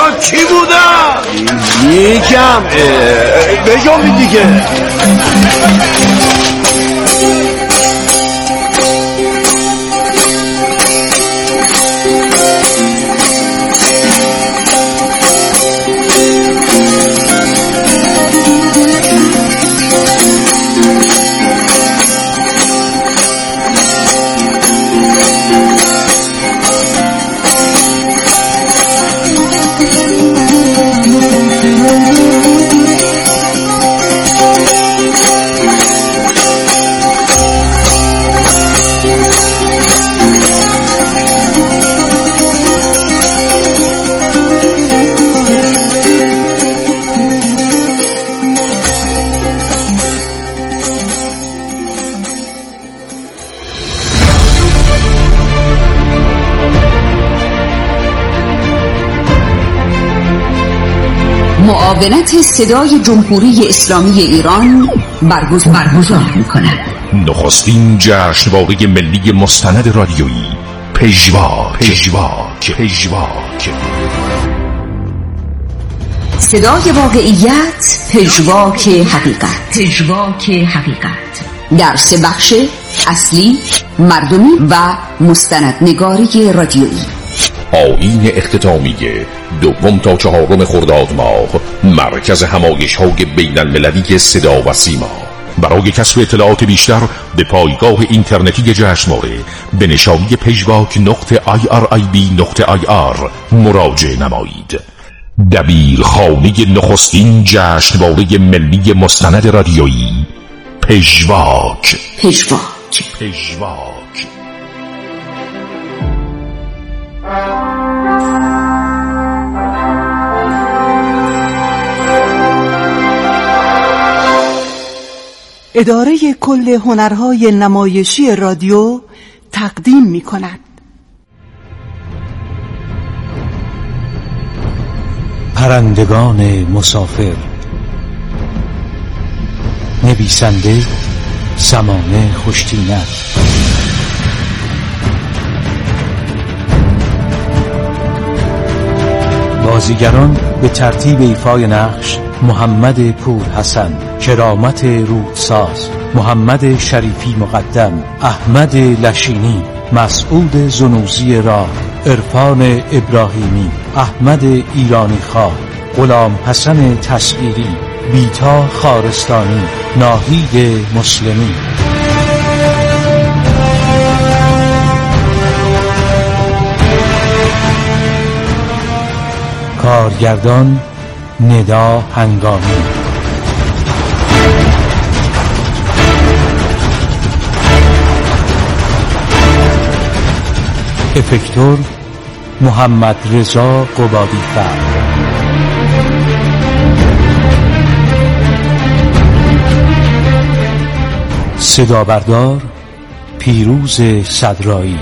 اینا کی بودن؟ یکم بگم دیگه. معاونت صدای جمهوری اسلامی ایران برگزار می‌کند. نخستین جشنواره ملی مستند رادیویی پژواک. صدای واقعیت، پژواک حقیقت در 3 بخش اصلی، مردمی و مستندنگاری رادیویی. آیین اختتامیه 2 تا 4 خرداد ماه، مرکز همایش‌های بین‌المللی صدا و سیما. برای کسب اطلاعات بیشتر به پایگاه اینترنتی جشنواره به نشانی pejvac.irib.ir مراجعه نمایید. دبیرخانه نخستین جشنواره ملی مستند رادیویی پژواک. اداره کل هنرهای نمایشی رادیو تقدیم می کند. پرندگان مسافر. نویسنده سمانه خوشتینت. بازیگران به ترتیب ایفای نقش: محمد پورحسن، کرامت رودساز، محمد شریفی مقدم، احمد لشینی، مسعود زنوزی راه، عرفان ابراهیمی، احمد ایرانی خواه، غلام حسن تسعیری، بیتا خارستانی، ناهید مسلمی. کارگردان ندا هنگامی. افکتور محمد رضا قبادی فر. صدابردار پیروز صدرایی.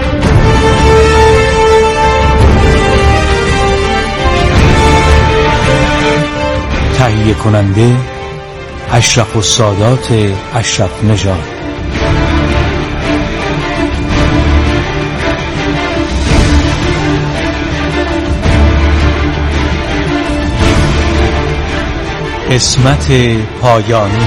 تهیه کننده اشرف السادات اشرف نژاد. قسمت پایانی.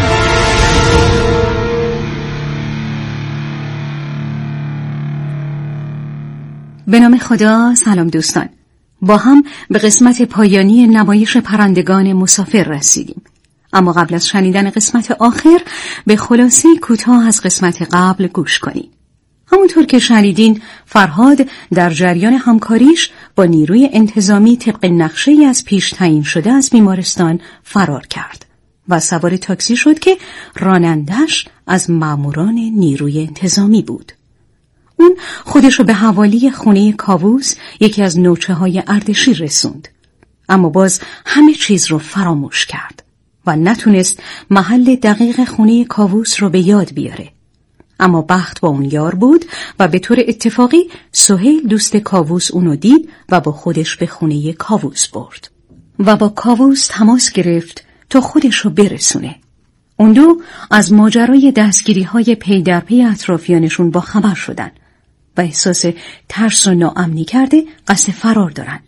به نام خدا. سلام دوستان، با هم به قسمت پایانی نمایش پرندگان مسافر رسیدیم. اما قبل از شنیدن قسمت آخر به خلاصه کوتاه از قسمت قبل گوش کنید. همونطور که شنیدین، فرهاد در جریان همکاریش با نیروی انتظامی طبق نقشه‌ای از پیش تعیین شده از بیمارستان فرار کرد و سوار تاکسی شد که رانندش از ماموران نیروی انتظامی بود. اون خودشو به حوالی خونه کاووس، یکی از نوچه‌های اردشیر رسوند، اما باز همه چیز رو فراموش کرد و نتونست محل دقیق خونه کاووس رو به یاد بیاره. اما بخت با اون یار بود و به طور اتفاقی سهیل دوست کاووس اونو دید و با خودش به خونه کاووس برد و با کاووس تماس گرفت تا خودش رو برسونه. اون دو از ماجرای دستگیری‌های پی در پی اطرافیانشون با خبر شدن و احساس ترس و ناامنی کرده قصد فرار دارن.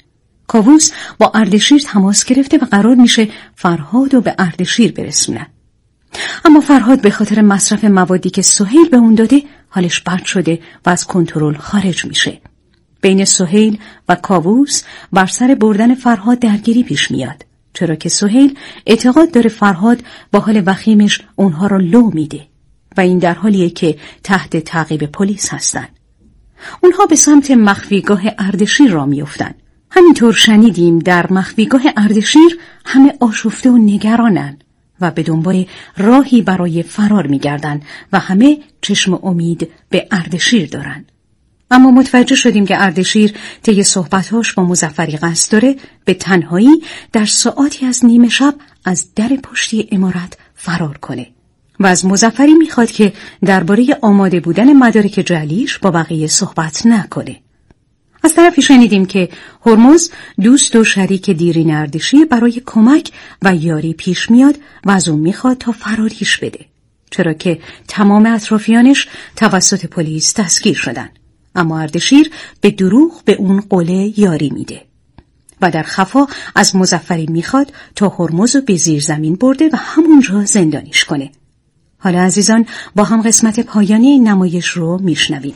کاووس با اردشیر تماس گرفته و قرار میشه فرهاد رو به اردشیر برسونن. اما فرهاد به خاطر مصرف موادی که سهیل به اون داده حالش بد شده و از کنترل خارج میشه. بین سهیل و کاووس بر سر بردن فرهاد درگیری پیش میاد، چرا که سهیل اعتقاد داره فرهاد با حال وخیمش اونها رو لو میده و این در حالیه که تحت تعقیب پلیس هستن. اونها به سمت مخفیگاه اردشیر را میافتن. همینطور شنیدیم در مخفیگاه اردشیر همه آشفته و نگرانن و به دنبال راهی برای فرار میگردن و همه چشم امید به اردشیر دارن. اما متوجه شدیم که اردشیر طی صحبتاش با مظفری قصد داره به تنهایی در ساعاتی از نیمه شب از در پشتی عمارت فرار کنه و از مظفری میخواد که درباره آماده بودن مدارک جعلیش با بقیه صحبت نکنه. از طرفی شنیدیم که هرمز دوست و شریک دیرین اردشیر برای کمک و یاری پیش میاد و از اون میخواد تا فراریش بده، چرا که تمام اطرافیانش توسط پلیس دستگیر شدن. اما اردشیر به دروغ به اون قول یاری میده و در خفا از مظفری میخواد تا هرمز رو به زیر زمین برده و همونجا زندانیش کنه. حالا عزیزان با هم قسمت پایانی این نمایش رو میشنویم.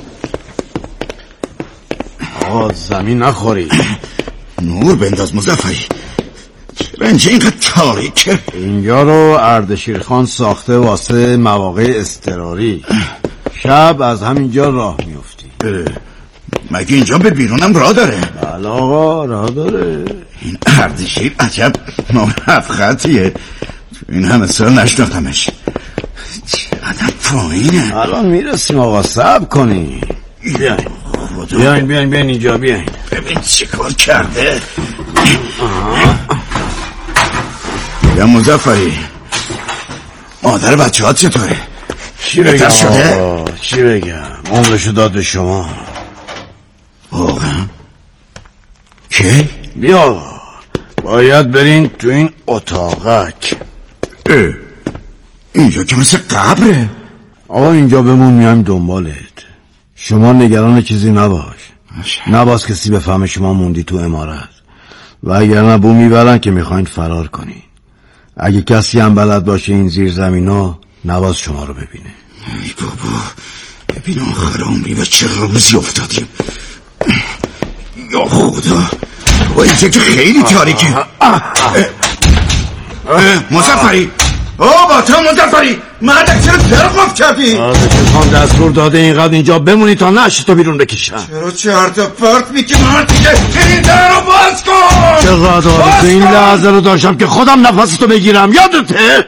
آقا زمین نخوری، نور بنداز مظفری. چرا اینجا اینقدر تاریکه؟ اینجا رو اردشیر خان ساخته واسه مواقع اضطراری. شب از همینجا راه میفتی. مگه اینجا به بیرونم راه داره؟ بله آقا راه داره. این اردشیر عجب نامرد خطیه، این همه سال نشناختمش. چقدر پایینه. الان میرسیم آقا، صبر کنی. بیاین اینجا بیاین. ببین چه کار کرده. یا مظفری، مادر بچه ها چطوره؟ چی بگم آقا؟ چی بگم؟ عمرشو داد به شما. واقعا؟ کی؟ بیا باید برین تو این اتاقک. اینجا که مثل قبره. آقا اینجا بمون، میایم دنبالت. شما نگران چیزی نباش. نباز کسی بفهمه شما موندی تو عمارت و اگر نه بو میبرن که میخواین فرار کنین. اگه کسی هم بلد باشه این زیر زمین ها نباز شما رو ببینه. ای بابا ببین آخر عمری به چه روزی افتادیم. یا خدا با اینجا که خیلی تاریکه. مظفری، با تو مظفری، مردک چرا در قفل کردی؟ اردشیر خان دستور داده اینقدر اینجا بمونی تا نشه تو بیرون بکشن. چرا چرت و پرت میگی مرد دیگه؟ این در رو باز کن. چقدر تو این لحظه رو داشتم که خودم نفستو بگیرم، یادته؟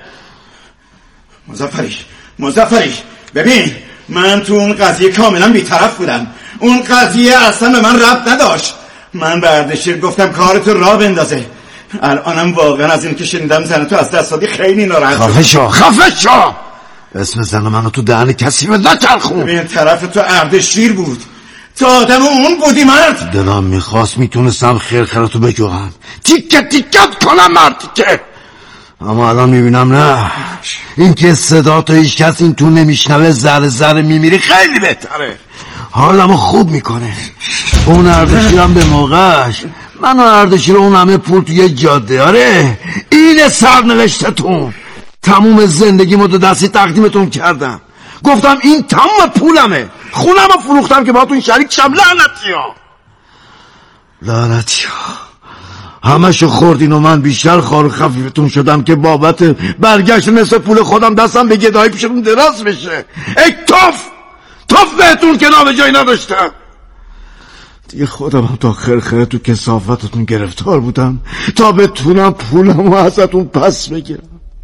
مظفری ببین، من تو اون قضیه کاملا بی‌طرف بودم. اون قضیه اصلا به من ربط نداشت. من به اردشیر گفتم کارتو راه بندازه. الانم واقعا از این که شنیدم زن تو از دست دادی خیلی ناراحت شدم. خفه شو. اسم زن منو تو دهن کسی به نچرخون. ببین طرف تو اردشیر بود، تو آدم اون بودی مرد. دلم میخواست میتونستم خیرخیرتو بجوهم، تیکت کنم مرد که. اما الان میبینم نه، این که صدا تو هیچ کس این تو نمیشنوه، ذره میمیری، خیلی بهتره. حالمو خوب میکنه. اون اردشیرم به موقعش، من و اردشیر اون همه پول توی جاده. آره این سرنوشتتون. تموم زندگیمو دو دستی تقدیمتون کردم، گفتم این تمام پولمه، خونمو فروختم که باهاتون شریک شم. لعنتیا همشو خوردین و من بیشتر خار و خفیفتون شدم که بابت برگشت نصف پول خودم دستم به گدایی پیشتون دراز بشه. ای توف بهتون که نام جایی نداشتم. دیگه خودم تا خرخره تو کثافتتون گرفتار بودم تا بتونم پولمو ازتون پس بگیرم.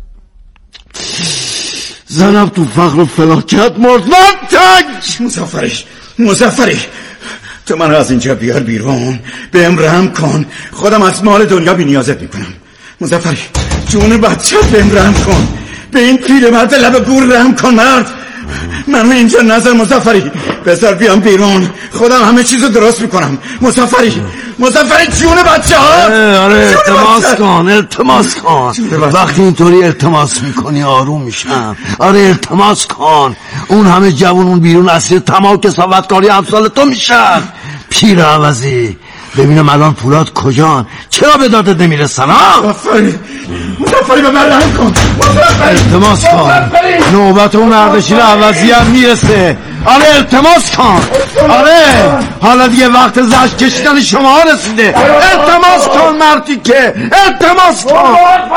زنم تو فقر و فلاکت مرد. من تنگ. مظفری تو من از اینجا بیار بیرون، بهم رحم کن. خودم از مال دنیا بی نیازت میکنم. مظفری جون بچه‌ت بهم رحم کن. به این پیرمرد لب گور رحم کن مرد. منو اینجا نذار مظفری، بذار بیام بیرون، خودم همه چیزو درست میکنم. مظفری جون بچه ها. آره التماس کن. وقتی اینطوری التماس میکنی آروم میشم. آره التماس کن. اون همه جوون اون بیرون اسیر تمام کسافتکاری امثال تو میشن. پیر عوضی ببینم الان پولاد کجان؟ چرا به دادت نمیرسن ها؟ مظفری به من رحم کن. التماس کن، نوبت اون اردشیر عوضی هم میرسه. آره التماس کن. آره حالا دیگه وقت زشت کشیدن شما رسیده. التماس کن مردی که التماس کن.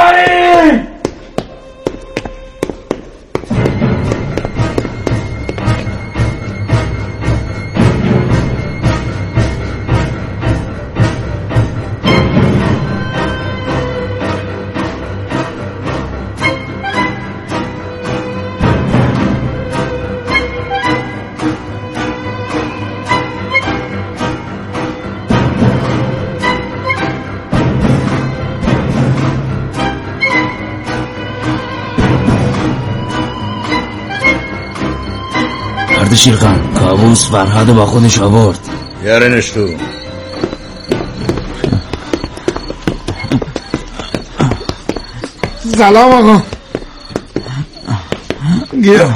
اردشیرخان کابوس فرهاد با خودش آورد. بیارنش تو. سلام آقا. گیا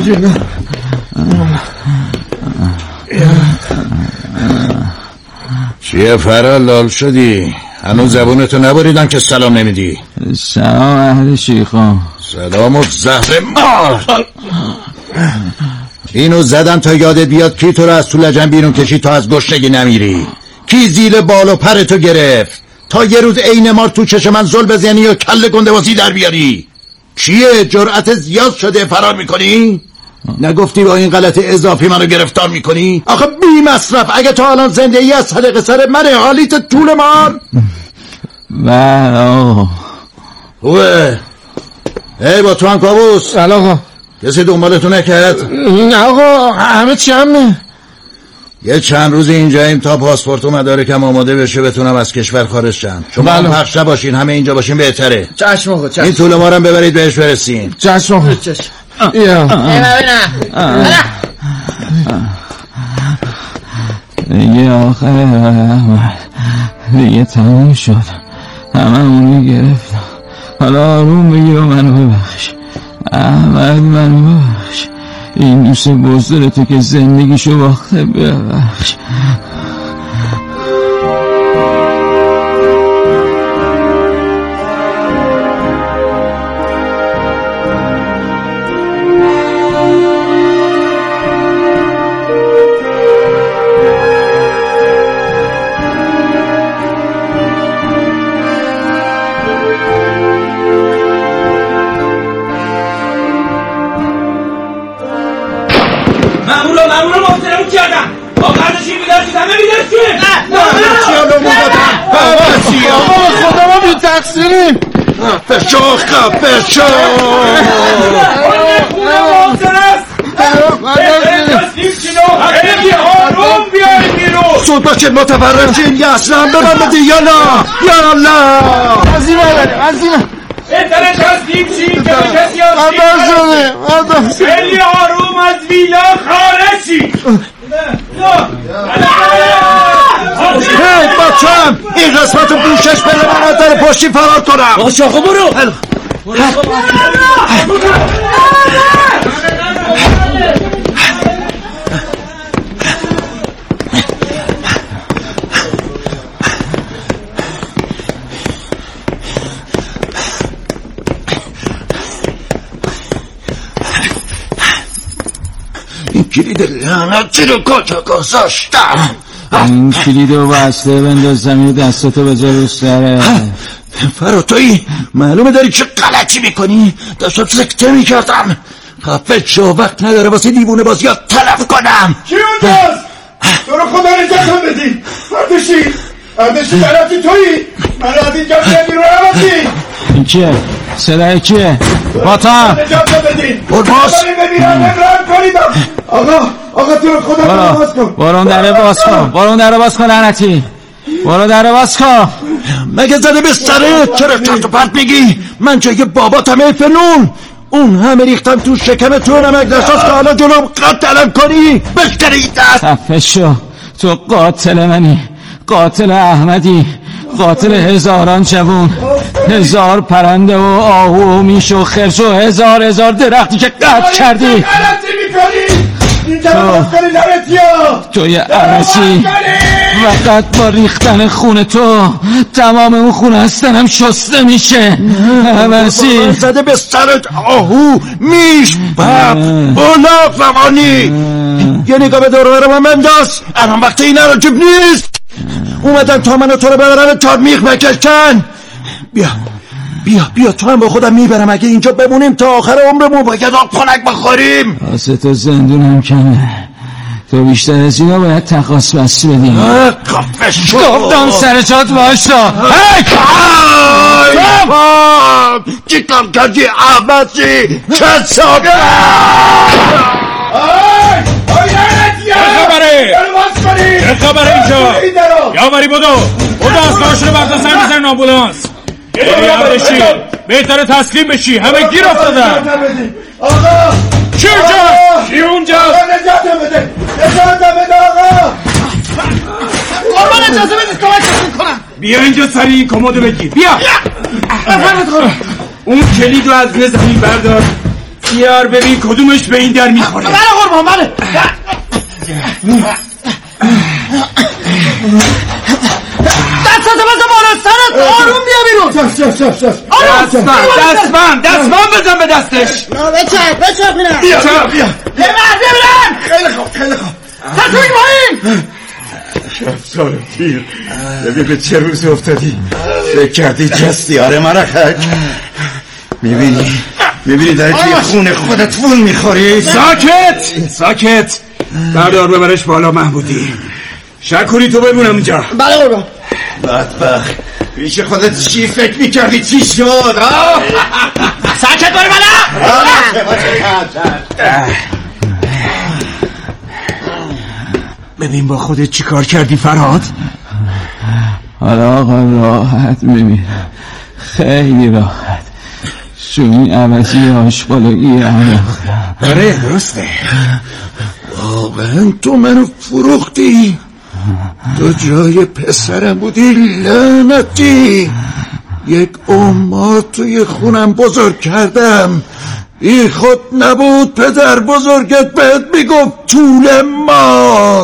چیه فرهاد لال شدی؟ هنوز زبونتو نبریدم که سلام نمیدی. سلام اردشیرخان. سلام و زهر مار. اینو زدن تا یادت بیاد کی تو رو از تو لجن بیرون کشی تا از گشنگی نمیری. کی زیل بال و پرتو گرفت تا یه روز عین مار تو چشم من زل بزنی و کله گنده بازی در بیاری. کیه؟ جرأت زیاد شده فرار میکنی؟ نگفتی با این غلط اضافی منو گرفتار میکنی؟ آخه بی مصرف اگه تو الان زندگی از صدق سر منه حالیت طول مار. بله آقا. خوبه. ای با تو هم کابوس. بله آقا. کسی دنبالتو نکرد؟ نه آقا همه چی همه. یه چند روز اینجاییم تا پاسپورت و مدارکم آماده بشه بتونم از کشور خارج شم. شما هم پخش نباشین، همه اینجا باشین بهتره. چشم آقا چشم. این طول مارم ببرید بهش برسین. چشم آقا چشم. یا دیگه آخر احمد دیگه تموم شد. همه اونو گرفتم. حالا آروم بگیر و منو ببخش احمد، منو ببخش. این دوست بزرگ تو که زندگیشو باخته ببخش. سود باشید متفرشین یا اصلا ببندید یا نه یا الله. از این ببریم از این بهتره تصدیم چین که کسی آسیم خیلی آروم از ویلا خارج شید. هی بچم این قسمت رو بوشش بده من از در پشتی فرار کنم. باشه آقا برو. این کلید لعنتی رو کجا گذاشتم؟ این کلید رو بسته بندازم یه دستتو بذار رو سره. فراتایی معلومه داری چه غلطی میکنی؟ داشتم سکته میکردم. خفه شو، وقت نداره واسه دیوونه بازی ها تلف کنم. کی اونجاست؟ تو رو خدا نجات هم بدی. اردشیر طرفی تویی؟ من از اینجا بیرون رو عوضی. این کیه؟ صدای کیه؟ باتا نجات هم بدی. برباس ببینم امران کنیدم. آقا تو رو خدا باز کن. برون دره باز کن. برون دره باز کن لعنتی. برو دره باز کن. مگه زده به سره؟ چرا چرت و پرت میگی؟ من جای باباتم ای فنون. اون همه ریختم تو شکم تو نمک نشاست که حالا جلوم قتلم کنی. بشتر این دست. خفه شو، تو قاتل منی، قاتل احمدی، قاتل هزاران جوون، هزار پرنده و آهو و میش و خرس و هزار درختی که قطع کردی. غلطی میکنی. تو یه عرشی فقط با ریختن خون تو تمام اون خون هستنم شسته میشه. عرشی زده به سرت آهو میش بب اولاق زمانی. یه نگاه به دور من بنداز. الان وقت این عراجب نیست. اومدن تا منو تو رو ببرم تا میخ بکشن. بیا تو هم با خودم میبرم. اگه اینجا بمونیم تا آخر عمرمون باید آب خنک بخوریم. واسه تو زندونم کمه. تو بیشتر از اینا باید تقاص بستی بدیم. کافش گفتم سر جات باشا. چی کار کردی عباسی کسابه؟ چه خبره اینجا؟ یاوری بدو از کارشون رو بردار سر میزنن آمبولانس. بهتره تسلیم بشی. همه گیر افتادن. آقا چی اونجا؟ چی اونجا؟ آقا نجاتم بده آقا. قربان اجازه بدید کمکتون کنم. بیا اینجا سریع این کمدو بگیر. بیا اون کلیدو از روی زمین بردار. بیار ببین کدومش به این در میخوره. بله قربان بله. دستت بزن بالا سرت. آروم بیا بیرون. دستم بزن به دستش. بچه بینم. بیا خیلی خوب تطویق بایم. سال پیر ببین به چه روز افتادی. فکر کردی جستی آره مرخک. میبینی در توی خون خودت فون میخوری. ساکت بردار ببرش بالا محمودی. شکری تو بمونم اونجا. بله قربان. بدبخت پیش خودت چی فکر میکردی چی شد؟ ساکت باری بالا. ببین با خودت چی کار کردی فرهاد؟ حالا آقا راحت میمیرم. خیلی راحت. چون این عوضی آشغالگی انداختم. آره درسته. واقعا تو منو فروختی. تو جای پسرم بودی لعنتی. یک عمر توی خونم بزرگ کردم. بی خود نبود پدر بزرگت بهت میگفت طول مار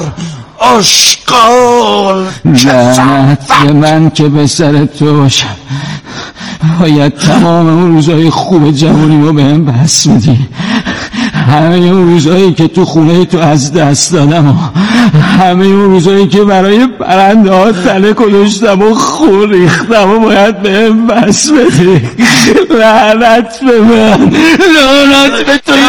آشغال. لعنت به من که به سر تو باشم. باید تمام اون روزای خوب جوانیمو بهم بس میدی. همه اون روزایی که تو خونه تو از دست دادم و همه اون روزایی که برای پرنده ها تله کلشتم و خون ریختم و باید بهم بس بدی. لعنت به من. لعنت به توی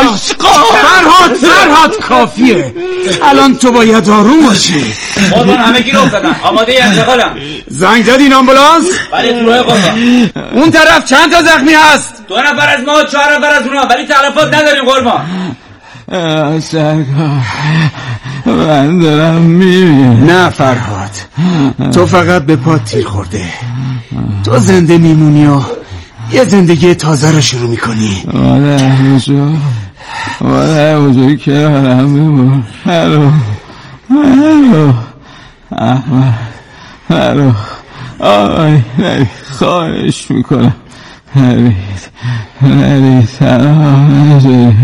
فرهاد کافیه. الان تو باید آروم باشی. قربان همه گیر افتادن. آماده انتقالم. زنگ زدین آمبولانس؟ بله تو راه قربان. اون طرف چند تا زخمی هست؟ 2 نفر از ما 4 نفر از اونا ولی تلفات نداریم قربان. سرکار من دارم میریم. نه فرهاد تو فقط به پات تیر خورده. تو زنده میمونی و یه زندگی تازه رو شروع میکنی. مادر بزرگ کنارم بمون. هلو احمد هلو آی نبید خواهش میکنم نبید سلام.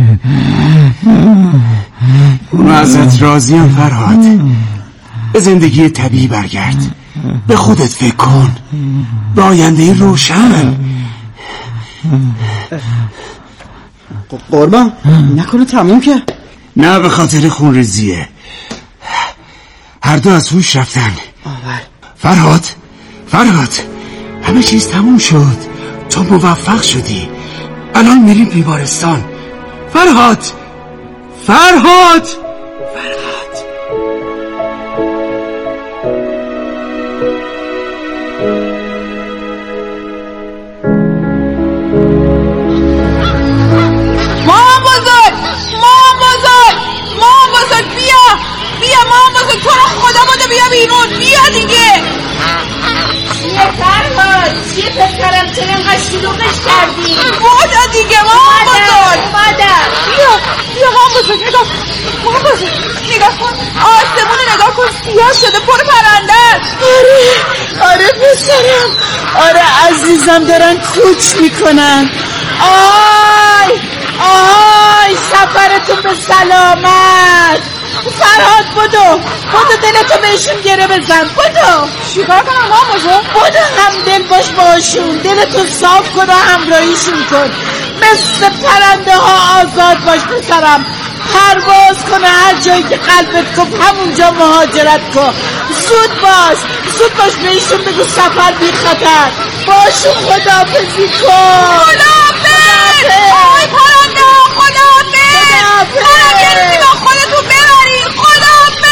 اونو ازت راضیم فرهاد. به زندگی طبیعی برگرد. به خودت فکر کن. به آینده روشن. قربان نکنه تموم که؟ نه به خاطر خون ریزیه. هر دو از هوش رفتن. فرهاد همه چیز تموم شد. تو موفق شدی. الان میریم بیمارستان. فرهاد بیا مامان بزرگ تو رو خدا بوده بیا بیرون. بیا دیگه. چیه فرهاد؟ چیه پسرم چرا اینقدر شلوغش کردی؟ بودا دیگه مامان بزرگ. بیا مامان بزرگ نگاه کن. آسمون نگاه کن سیاه شده پر پرنده است. آره پسرم. آره عزیزم دارن کوچ میکنن. آهای سفرتون به سلامت. فرهاد بدو دلتو بهشون گره بزن. بدو. چیکار کنم ماموزو؟ بدو همدل باش باشون، دلتو صاف کن و همراهیشون کن. مثل پرنده ها آزاد باش پسرم. پرواز کن هر جایی که قلبت گفت همونجا مهاجرت کن. زود باش بهشون بگو سفر بی خطر. باشون خداحافظی کن. خداحافظ. آی پرنده ها خداحافظ. برم یه روزی با خودتون ببرین. خداحافظ.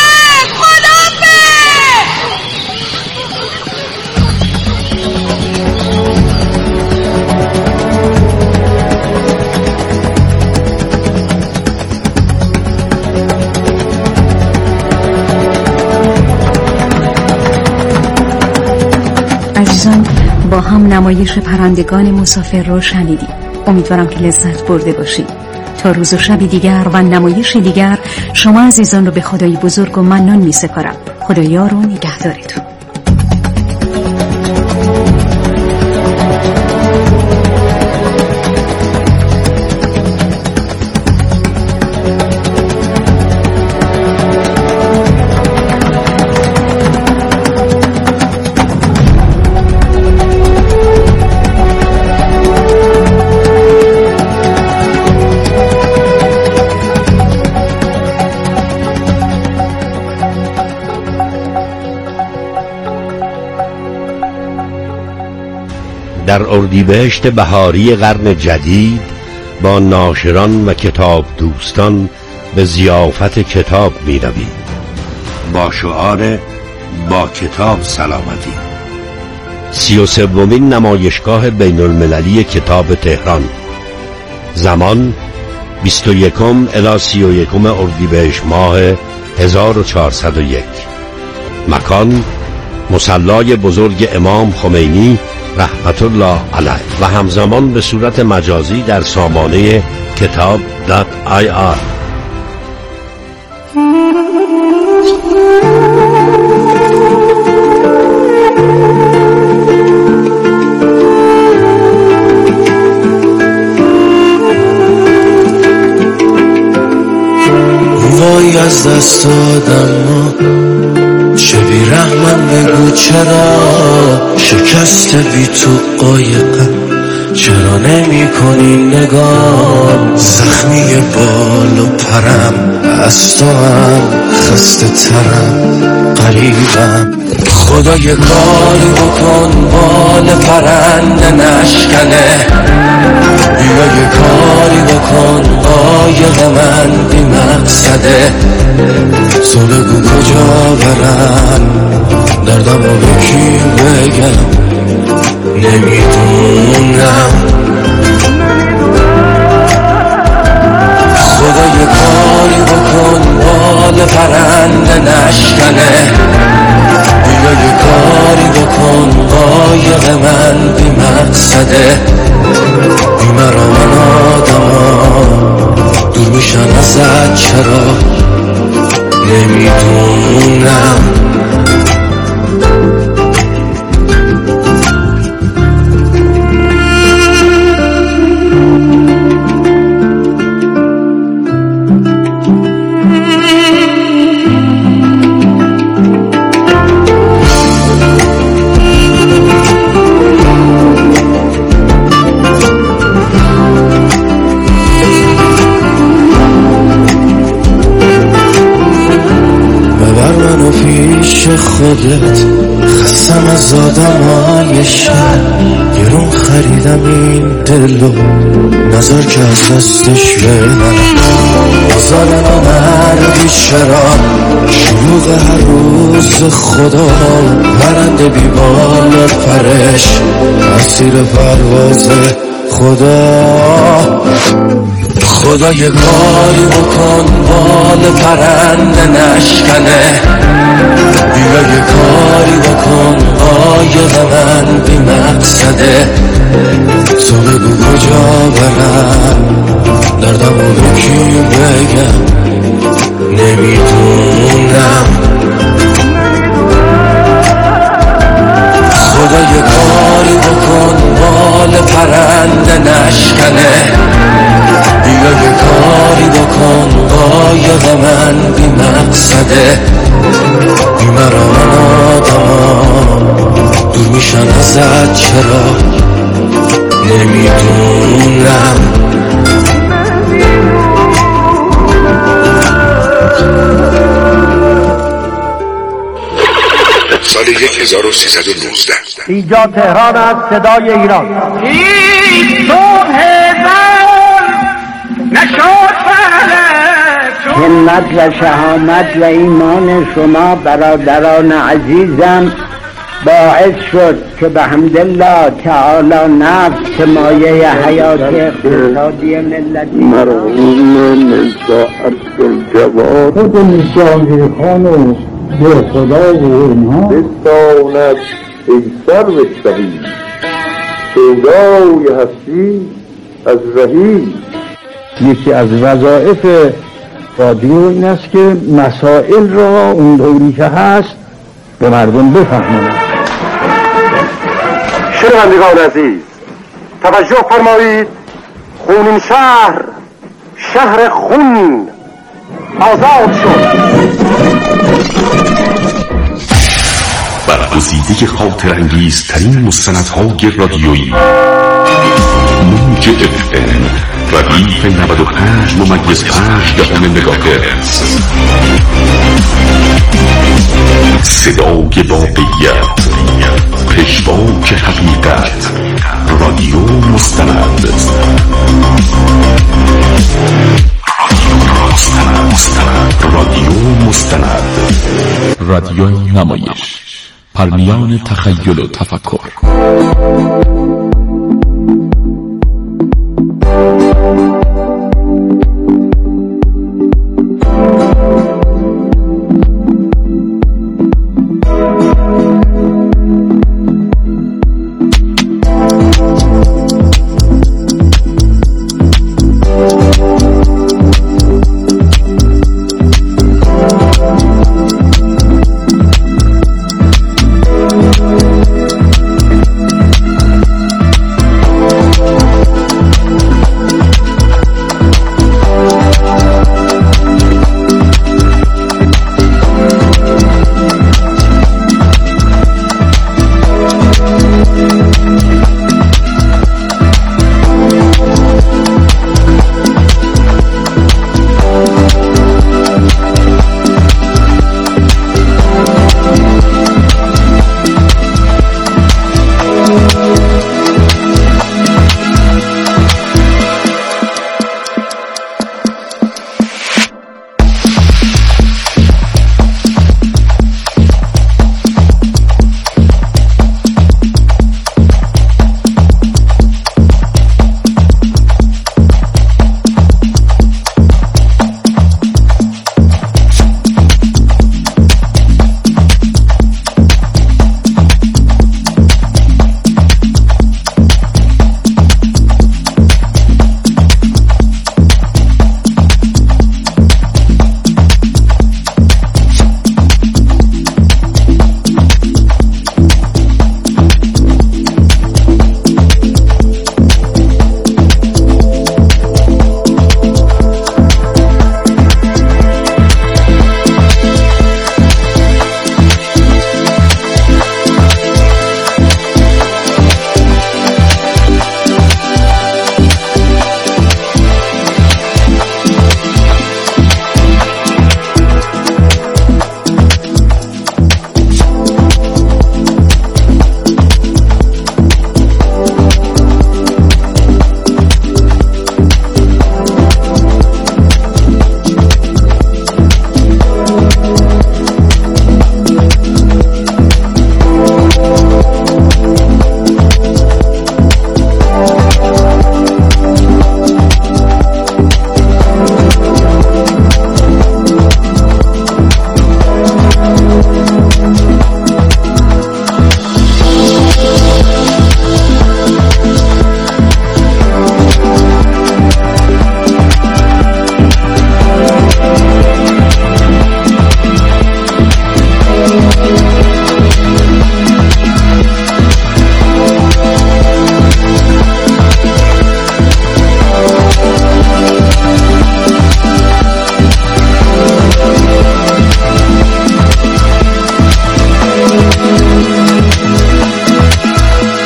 عزیزان، با هم نمایش پرندگان مسافر رو شنیدیم. امیدوارم که لذت برده باشید. تا روز و شبی دیگر و نمایش دیگر شما عزیزان رو به خدای بزرگ و منان می سپارم. خدایا رو نگهدارتون. در اردیبهشت بهاری قرن جدید با ناشران و کتاب دوستان به ضیافت کتاب می رویم با شعار با کتاب سلامتی. 33مین نمایشگاه بین المللی کتاب تهران. زمان 21 الی 31 اردیبهشت ماه 1401. مکان مصلی بزرگ امام خمینی رحمت الله علیه و همزمان به صورت مجازی در سامانه کتاب.ir. وای از دست دادم چه بی رحمم بگو چرا شکست بی تو قایقم، چرا نمی کنی نگاه زخمی بال و پرم، از تو هم خسته ترم قریبم. خدا یه کاری بکن بال پرنده نشکنه، بیا یه کاری بکن قایق من بی مقصده. تو بگو کجا برم دردم رو به کی بگم نمیدونم. خدا یه کاری بکن بال پرنده نشکنه، بیا یه کاری بکن قایق من بی مقصده. بی مرا من آدما دور میشن ازت چرا نمیدونم. خودت خستم از آدمای شهر، گرون خریدم این دلو نظر که از دستش برم. بازار نامردی چرا شلوغ هر روز خدا، پرنده بی بال پرش اسیر پرواز خدا. خدا یه کاری بکن بال پرنده نشکنه، بیا یه کاری بکن قایق من بی مقصده. تو بگو کجا برم دردم رو به کی بگم نمیدونم. خدا یه کاری بکن بال پرنده نشکنه، بیا نشکنه بیمران آدم دور میشن ازت چرا نمیدونم سال 1319 اینجا تهران است، صدای ایران. این صبح زن نشد همت و شهامت و ایمان شما برادران عزیزم باعث شد که به حمدالله تعالی نفت مایه حیات اقتصادی ملتی مرحوم میرزا عبدالجواد خود میرزا خان و به خدا و اینها بستاند ای سرو شهید سودای هستی از رهی. یکی از وظایف رادیو این است که مسائل را اون دوری که هست به مردم بفهماند. شنوندگان عزیز توجه فرمایید، خونین شهر خون آزاد شد. برگزیده خاطرانگیزترین مستندهای رادیویی موج FM ردیف 95.5 مگاهرتز، صدای واقعیت، پژواک حقیقت، رادیو مستند. رادیو مستند، رادیو نمایش، پرمیان تخیل و تفکر.